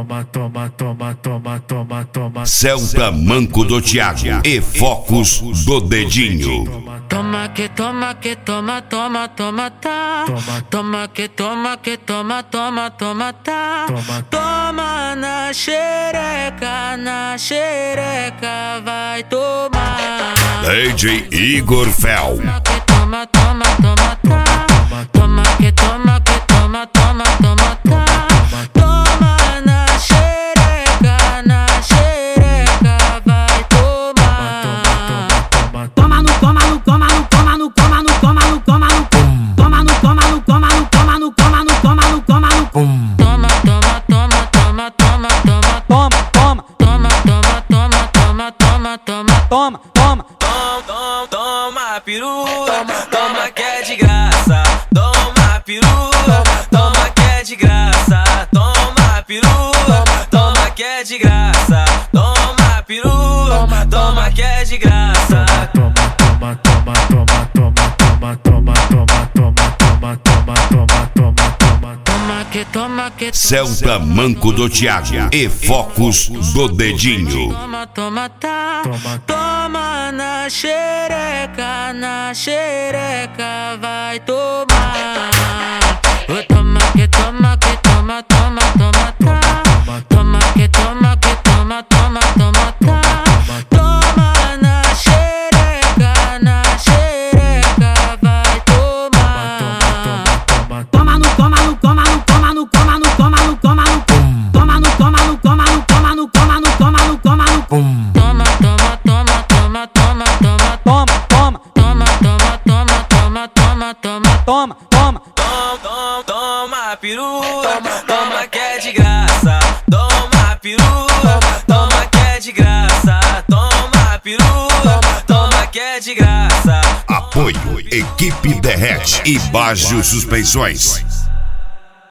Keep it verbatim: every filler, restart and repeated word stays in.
toma, toma, toma, toma, toma, toma. Celta Manco do Thiago e Focos do Dedinho. Toma que toma que toma, toma, toma, tá. Toma que toma que toma, toma, toma, tá. Toma na xereca, na xereca, vai tomar. D J Igor Fel. Toma que toma, toma, toma, tá. Toma que toma que toma, toma, toma, tá. Toma na xereca, na xereca, vai tomar. Toma no, toma no, toma no, toma no, toma no, toma no, toma no, toma no, toma no, toma no, toma no, toma no, toma no, toma no, toma, toma, toma, toma, toma, toma, toma, toma, toma, toma, toma, toma, toma, toma, toma, toma. Toma, toma, peru, toma que é de graça. Toma, peru, toma que é de graça. Toma, peru, toma que é de graça. Toma, peru, toma que é de graça. Toma, toma, toma, toma, toma, toma, toma, toma, toma, toma, toma, toma, toma. toma que toma que Celta Manco do Thiago e Focos do Dedinho. toma, toma, tá. Toma na xereca, na xereca, vai tomar. Toma que toma que toma, toma, toma, tá. Toma que toma que toma, toma, toma, tá. Toma na xereca, na xereca, vai tomar. Toma no, toma no, toma no, toma no, toma no, toma no, toma no, toma no, toma no, toma no, toma no, toma no, toma no, toma no, Toma, toma, toma, toma, toma, toma, toma, toma, toma, toma, toma, toma, toma, toma. toma, toma. Toma, toma, toma, peru, toma que é de graça. Toma, peru, toma que é de graça. Toma, peru, toma que é de graça. Apoio Equipe Derrete e Bajo Suspensões.